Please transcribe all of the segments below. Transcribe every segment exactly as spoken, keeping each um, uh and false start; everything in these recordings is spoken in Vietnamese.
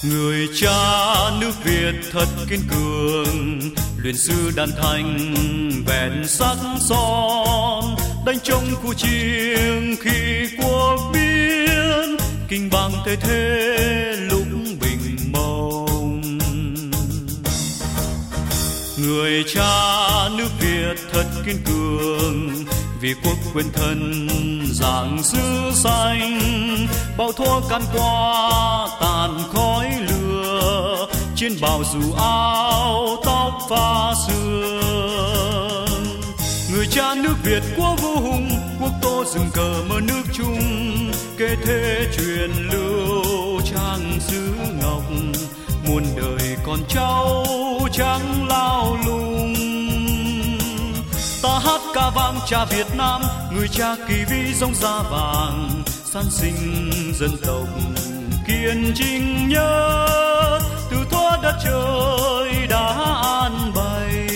Người cha nước Việt thật kiên cường, luyện sư đàn thanh vẹn sắc son, đánh trong khu chiến khi quốc biến, kinh bằng thế thế lúc bình mông. Người cha nước Việt thật kiên cường, vì quốc quên thân dạng xứ xanh, bao thua can qua tàn khói lửa, trên bào dù áo tóc pha sương. Người cha nước Việt của vua hùng, quốc tô rừng cờ mơ nước chung, kể thế truyền lưu trang xứ ngọc, muôn đời con cháu trắng lao lung. Ta hát ca vang cha Việt Nam, người cha kỳ vĩ giống da vàng, san sinh dân tộc kiên trinh nhớ, từ thuở đất trời đã an bày.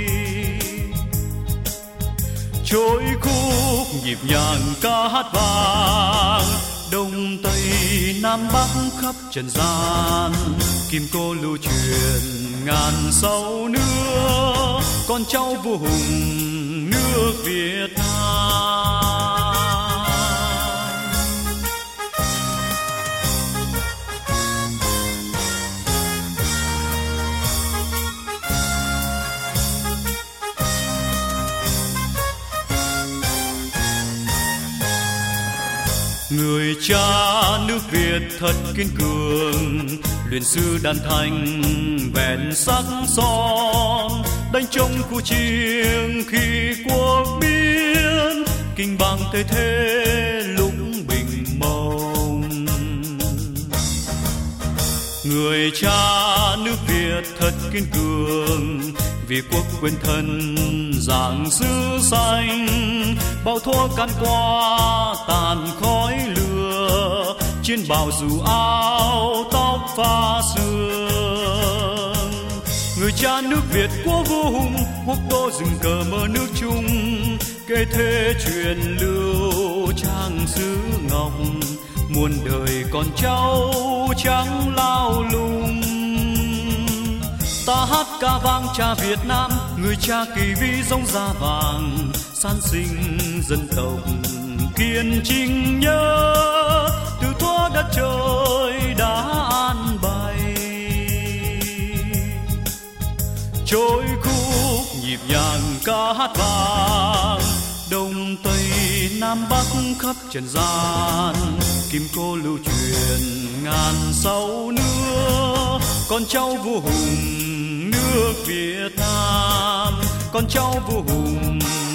Trôi khúc nhịp nhàng ca hát vang, đông tây nam bắc khắp trần gian, kim cô lưu truyền ngàn sau nữa, con cháu vua hùng nước Việt Nam. Người cha nước Việt thật kiên cường, luyện sư đàn thanh vẹn sắc son, đánh trong khu chiến khi quốc biến, kinh bằng thế thế lúc bình mông. Người cha nước Việt thật kiên cường, vì quốc quên thân dạng xứ xanh, bao thua can qua tàn khói lửa, trên bào dù áo tóc pha sương. Người cha nước Việt của vua hùng, quốc tô rừng cờ mơ nước chung, kể thế truyền lưu trang xứ ngọc, muôn đời con cháu trắng lao lung. Ta hát ca vang cha Việt Nam, người cha kỳ vĩ giống da vàng, san sinh dân tộc kiên trinh nhớ, từ thuở đất trời đã an bày. Trôi khúc nhịp nhàng ca hát vang, đông tây nam bắc khắp trần gian, kim cô lưu truyền ngàn sau nữa, con cháu vua hùng nước Việt Nam, con cháu vua hùng